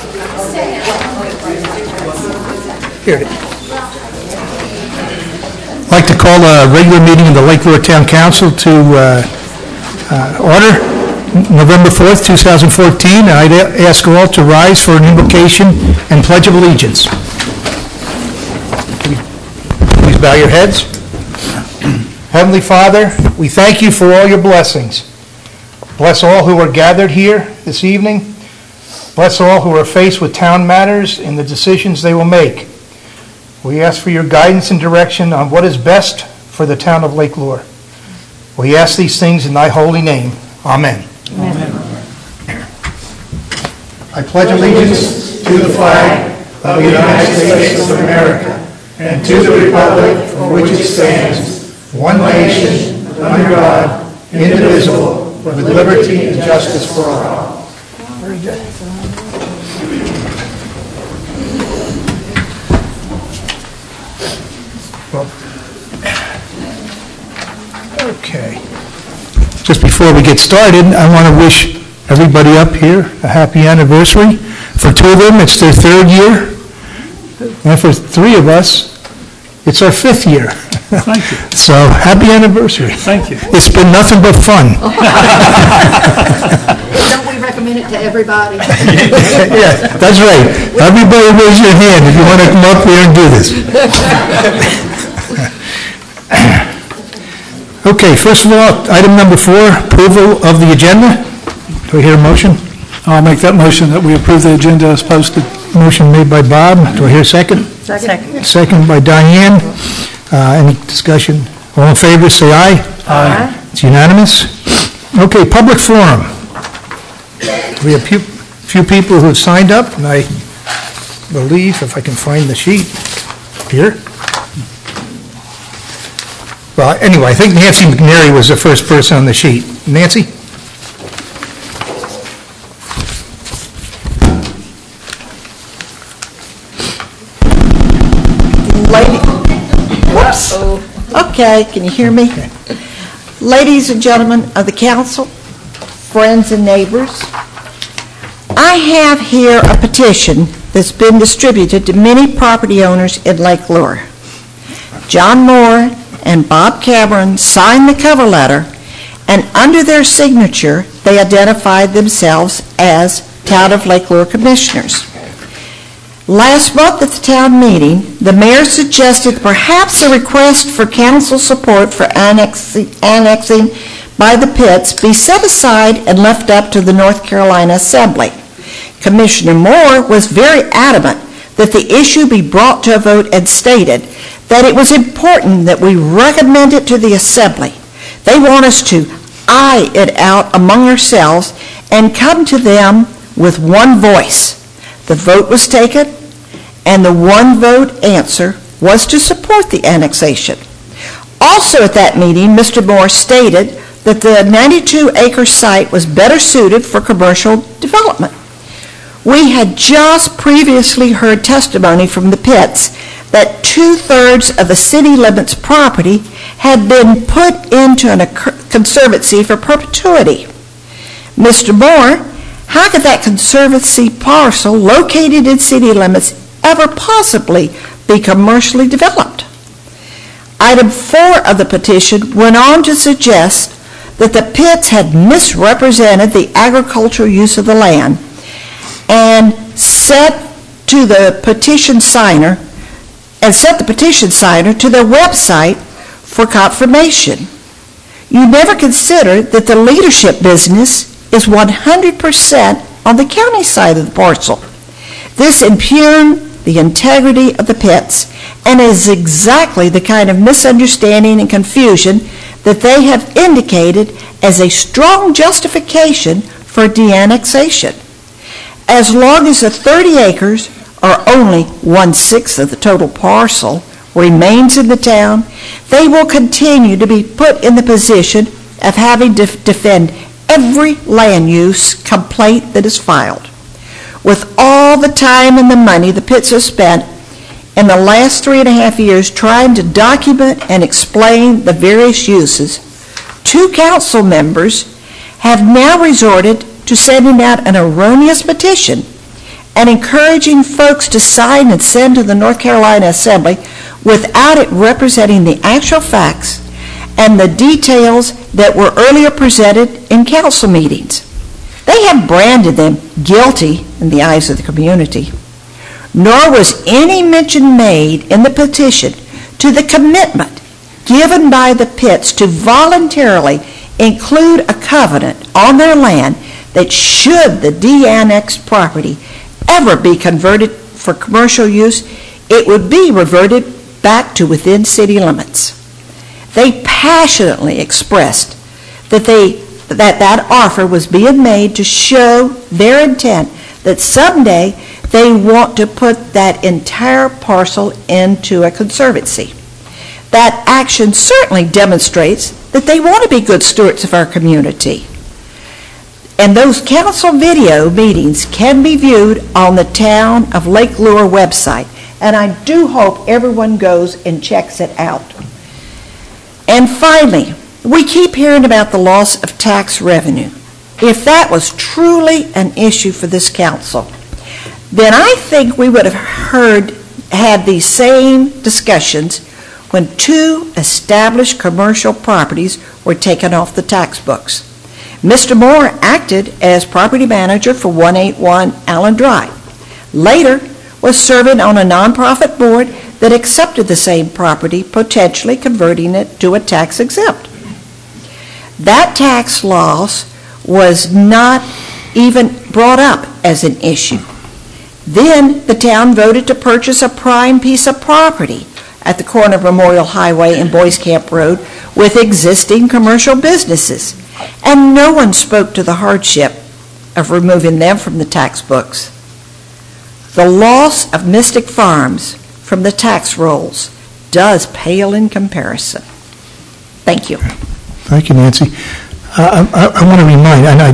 Here it is. I'd like to call a regular meeting of the Lake Lure Town Council to order, November 4th, 2014. I'd ask all to rise for an invocation and pledge of allegiance. Please bow your heads. Heavenly Father, we thank you for all your blessings. Bless all who are gathered here this evening. Bless all who are faced with town matters and the decisions they will make. We ask for your guidance and direction on what is best for the town of Lake Lure. We ask these things in thy holy name. Amen. Amen. I pledge allegiance to the flag of the United States of America and to the republic for which it stands, one nation, under God, indivisible, with liberty and justice for all. Very good. Okay. Just before we get started, I want to wish everybody up here a happy anniversary. For two of them, it's their third year. And for three of us, it's our fifth year. Thank you. So, happy anniversary. Thank you. It's been nothing but fun. Don't we recommend it to everybody? Yeah, that's right. Everybody raise your hand if you want to come up here and do this. Okay, first of all, item number 4, approval of the agenda. Do I hear a motion? I'll make that motion that we approve the agenda as posted. Motion made by Bob. Do I hear a second? Second. Second by Diane. Any discussion? All in favor, say aye. Aye. It's unanimous. Okay, public forum. We have few people who have signed up, and I believe, if I can find the sheet here. Well, anyway, I think Nancy McNary was the first person on the sheet. Nancy? Whoops. Okay, can you hear me? Okay. Ladies and gentlemen of the council, friends and neighbors, I have here a petition that's been distributed to many property owners in Lake Lure. John Moore and Bob Cameron signed the cover letter, and under their signature, they identified themselves as Town of Lake Lure Commissioners. Last month at the town meeting, the mayor suggested perhaps a request for council support for annexing by the Pitts be set aside and left up to the North Carolina Assembly. Commissioner Moore was very adamant that the issue be brought to a vote and stated that it was important that we recommend it to the Assembly. They want us to eye it out among ourselves and come to them with one voice. The vote was taken, and the one vote answer was to support the annexation. Also at that meeting, Mr. Moore stated that the 92-acre site was better suited for commercial development. We had just previously heard testimony from the Pitts that 2/3 of the city limits property had been put into a conservancy for perpetuity. Mr. Moore, how could that conservancy parcel located in city limits ever possibly be commercially developed? Item 4 of the petition went on to suggest that the Pitts had misrepresented the agricultural use of the land and set the petition signer to their website for confirmation. You never considered that the leadership business is 100% on the county side of the parcel. This impugned the integrity of the Pitts and is exactly the kind of misunderstanding and confusion that they have indicated as a strong justification for de-annexation. As long as the 30 acres, or only 1/6 of the total parcel, remains in the town, they will continue to be put in the position of having to defend every land use complaint that is filed. With all the time and the money the Pitts have spent in the last 3.5 years trying to document and explain the various uses, 2 council members have now resorted to sending out an erroneous petition and encouraging folks to sign and send to the North Carolina Assembly without it representing the actual facts and the details that were earlier presented in council meetings. They have branded them guilty in the eyes of the community. Nor was any mention made in the petition to the commitment given by the Pitts to voluntarily include a covenant on their land that should the de-annexed property ever be converted for commercial use, it would be reverted back to within city limits. They passionately expressed that offer was being made to show their intent that someday they want to put that entire parcel into a conservancy. That action certainly demonstrates that they want to be good stewards of our community. And those council video meetings can be viewed on the Town of Lake Lure website, and I do hope everyone goes and checks it out. And finally, we keep hearing about the loss of tax revenue. If that was truly an issue for this council, then I think we would have had these same discussions when 2 established commercial properties were taken off the tax books. Mr. Moore acted as property manager for 181 Allen Drive. Later, was serving on a nonprofit board that accepted the same property, potentially converting it to a tax exempt. That tax loss was not even brought up as an issue. Then the town voted to purchase a prime piece of property at the corner of Memorial Highway and Boys Camp Road with existing commercial businesses, and no one spoke to the hardship of removing them from the tax books. The loss of Mystic Farms from the tax rolls does pale in comparison. Thank you. Thank you, Nancy. I want to remind, and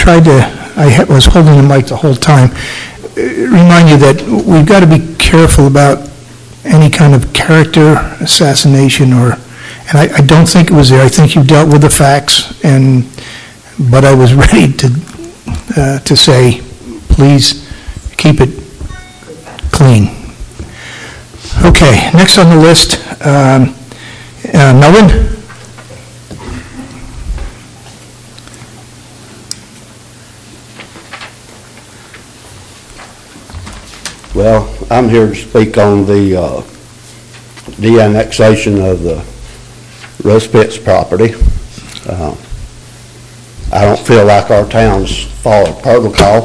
I was holding the mic the whole time, remind you that we've got to be careful about any kind of character assassination, and I don't think it was there. I think you dealt with the facts, but I was ready to say, please keep it clean. Okay, next on the list, Melvin? Well, I'm here to speak on the de-annexation of the Russ Pitts property. I don't feel like our town's followed protocol.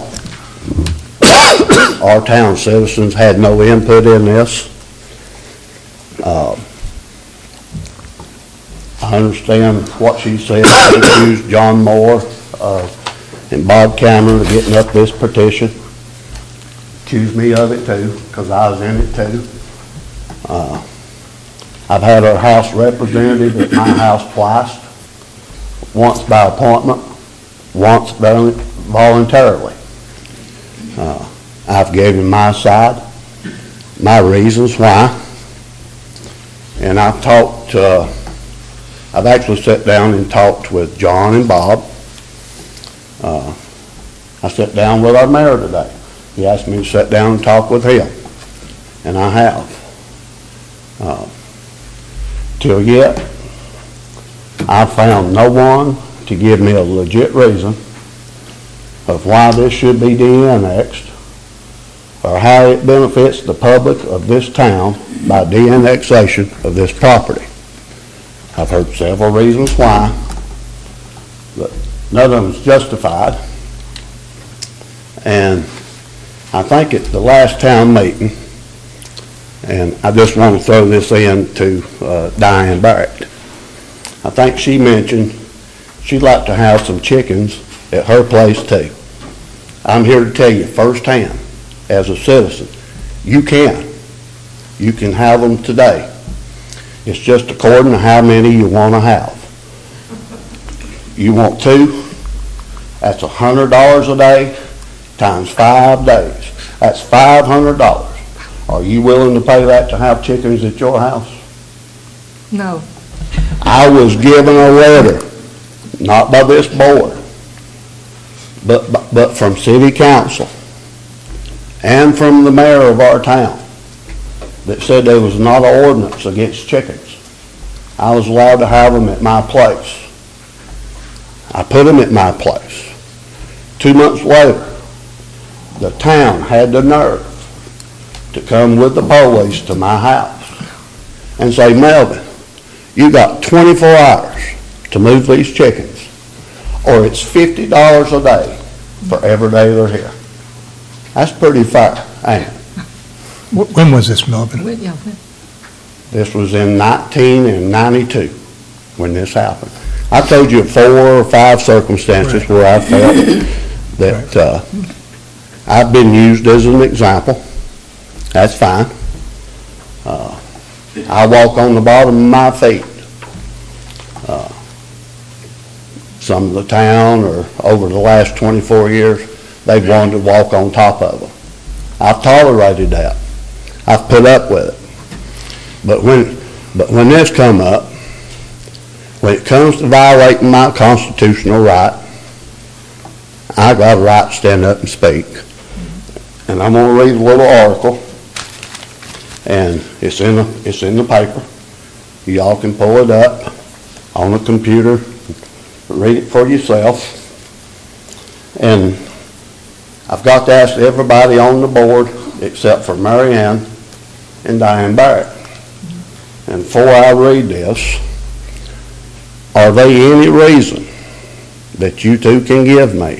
Our town citizens had no input in this. I understand what she said. She accused John Moore and Bob Cameron of getting up this petition. Accused me of it too, because I was in it too. I've had our House representative at my house twice, once by appointment, once voluntarily. I've given my side, my reasons why, and I've actually sat down and talked with John and Bob. I sat down with our mayor today. He asked me to sit down and talk with him, and I have. Till yet, I found no one to give me a legit reason of why this should be de-annexed or how it benefits the public of this town by de-annexation of this property. I've heard several reasons why, but none of them is justified. And I think at the last town meeting, and I just want to throw this in to Diane Barrett. I think she mentioned she'd like to have some chickens at her place too. I'm here to tell you firsthand, as a citizen, you can have them today. It's just according to how many you want to have. You want 2, that's $100 a day times 5 days. That's $500. Are you willing to pay that to have chickens at your house? No. I was given a letter, not by this board, but from city council, and from the mayor of our town that said there was not an ordinance against chickens. I was allowed to have them at my place. I put them at my place. 2 months later, the town had the nerve to come with the police to my house and say, Melvin, you got 24 hours to move these chickens, or it's $50 a day for every day they're here. That's pretty fair, ain't it? When was this, Melvin? Yeah, This was in 1992 when this happened. I told you 4 or 5 circumstances Right. where I felt that I've been used as an example. That's fine. I walk on the bottom of my feet. Some of the town, or over the last 24 years, they've wanted to walk on top of them. I've tolerated that. I've put up with it. But when this come up, when it comes to violating my constitutional right, I got a right to stand up and speak. And I'm going to read a little article, and it's in the paper. Y'all can pull it up on the computer, read it for yourself. And I've got to ask everybody on the board, except for Mary Ann and Diane Barrett. And before I read this, are there any reason that you two can give me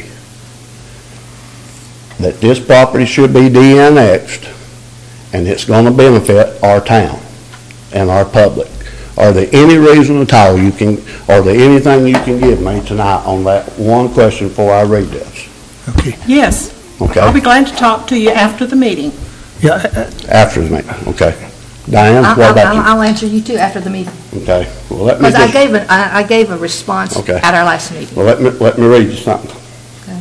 that this property should be de-annexed and it's going to benefit our town and our public? Are there any reason at all are there anything you can give me tonight on that one question before I read this? Okay. Yes. Okay. I'll be glad to talk to you after the meeting. Yeah, After the meeting, okay. Diane, what about you? I'll answer you too after the meeting. Okay, well, let me Because just, I gave a response Okay. at our last meeting. well, let me read you something. Okay.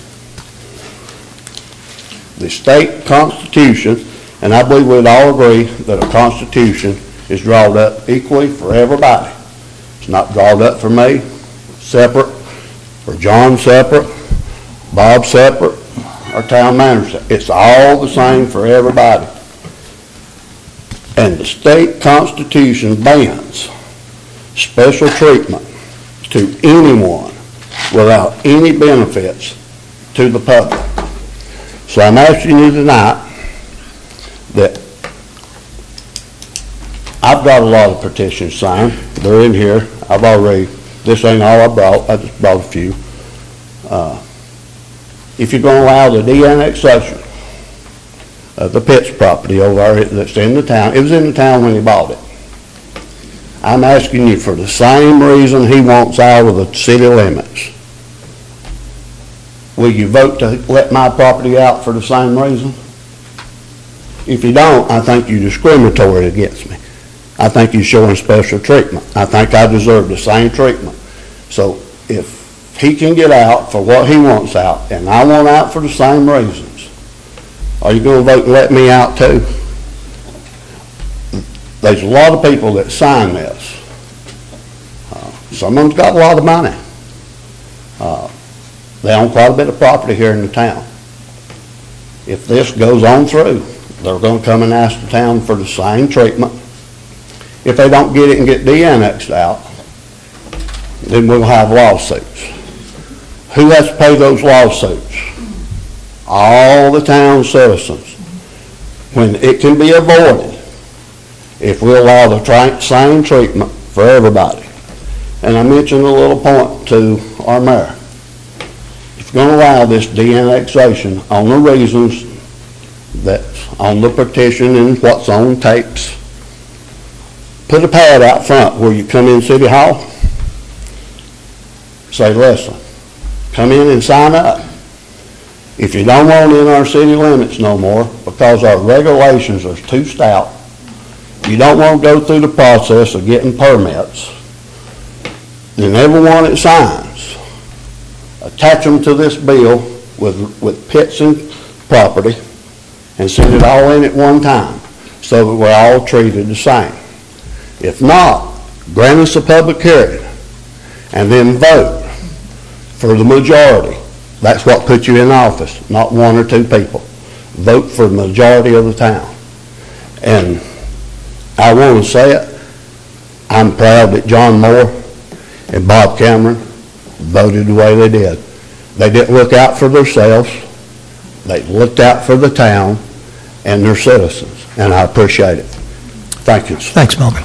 The state constitution, and I believe we'd all agree that a constitution is drawn up equally for everybody. It's not drawn up for me separate, or John separate, Bob separate, or town manager. It's all the same for everybody. And the state constitution bans special treatment to anyone without any benefits to the public. So I'm asking you tonight that I've got a lot of petitions signed. They're in here. This ain't all I brought. I just brought a few. If you're going to allow the de-annexation of the Pitts property over there that's in the town, it was in the town when he bought it. I'm asking you for the same reason he wants out of the city limits. Will you vote to let my property out for the same reason? If you don't, I think you're discriminatory against me. I think you're showing special treatment. I think I deserve the same treatment. So if he can get out for what he wants out, and I want out for the same reasons, are you going to vote and let me out too? There's a lot of people that sign this. Some of them's got a lot of money. They own quite a bit of property here in the town. If this goes on through, they're going to come and ask the town for the same treatment. If they don't get it and get de-annexed out, then we'll have lawsuits. Who has to pay those lawsuits? All the town citizens. When it can be avoided if we allow the same treatment for everybody. And I mentioned a little point to our mayor. If you're going to allow this de-annexation on the reasons that's on the petition and what's on tapes, put a pad out front where you come in City Hall. Say, listen, come in and sign up. If you don't want in our city limits no more because our regulations are too stout, you don't want to go through the process of getting permits, then everyone that signs, attach them to this bill with Pitts and property and send it all in at one time so that we're all treated the same. If not, grant us a public hearing and then vote for the majority. That's what puts you in office, not 1 or 2 people. vote for the majority of the town. And I want to say it, I'm proud that John Moore and Bob Cameron voted the way they did. They didn't look out for themselves. They looked out for the town and their citizens, and I appreciate it. Thank you. Thanks, Melvin.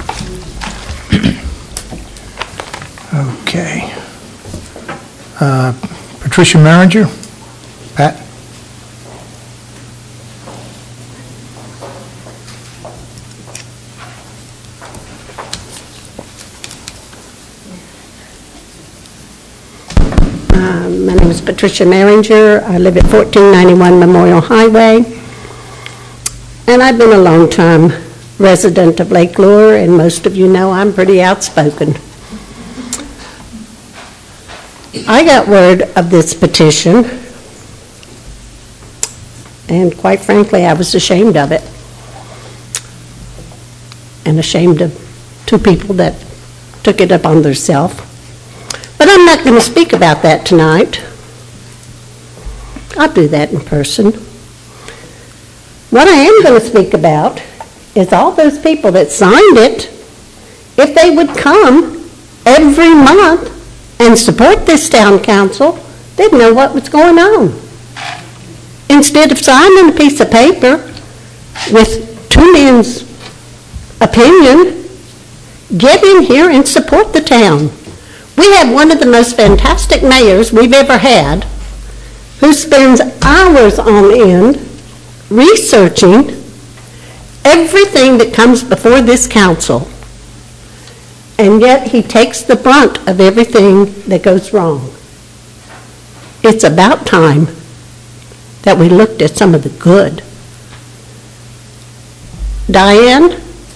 Okay. Patricia Maringer? Pat? My name is Patricia Maringer. I live at 1491 Memorial Highway. And I've been a long-time resident of Lake Lure, and most of you know I'm pretty outspoken. I got word of this petition, and quite frankly, I was ashamed of it. And ashamed of two people that took it upon themselves. But I'm not going to speak about that tonight. I'll do that in person. What I am going to speak about is all those people that signed it, if they would come every month and support this town council, they'd know what was going on. Instead of signing a piece of paper with two men's opinion, get in here and support the town. We have one of the most fantastic mayors we've ever had, who spends hours on end researching everything that comes before this council, and yet he takes the brunt of everything that goes wrong. It's about time that we looked at some of the good. Diane,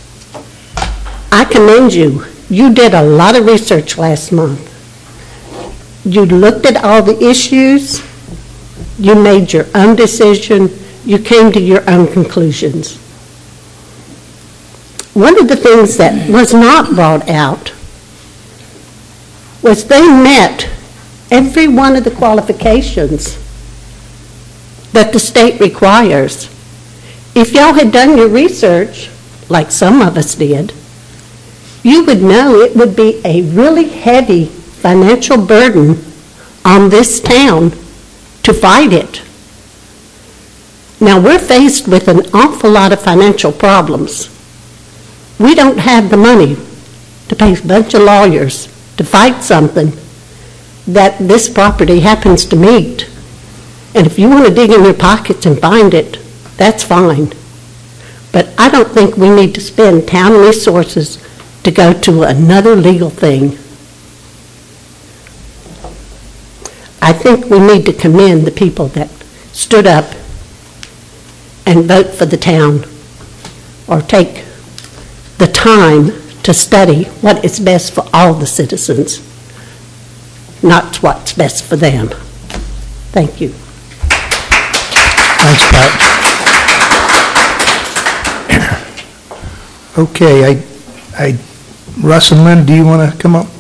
I commend you. You did a lot of research last month. You looked at all the issues. You made your own decision. You came to your own conclusions. One of the things that was not brought out was they met every one of the qualifications that the state requires. If y'all had done your research, like some of us did, you would know it would be a really heavy financial burden on this town to fight it. Now, we're faced with an awful lot of financial problems. We don't have the money to pay a bunch of lawyers to fight something that this property happens to meet. And if you want to dig in your pockets and find it, that's fine. But I don't think we need to spend town resources to go to another legal thing. I think we need to commend the people that stood up and vote for the town, or take the time to study what is best for all the citizens, not what's best for them. Thank you. Thanks, Pat. Okay, Russ and Lynn, do you want to come up?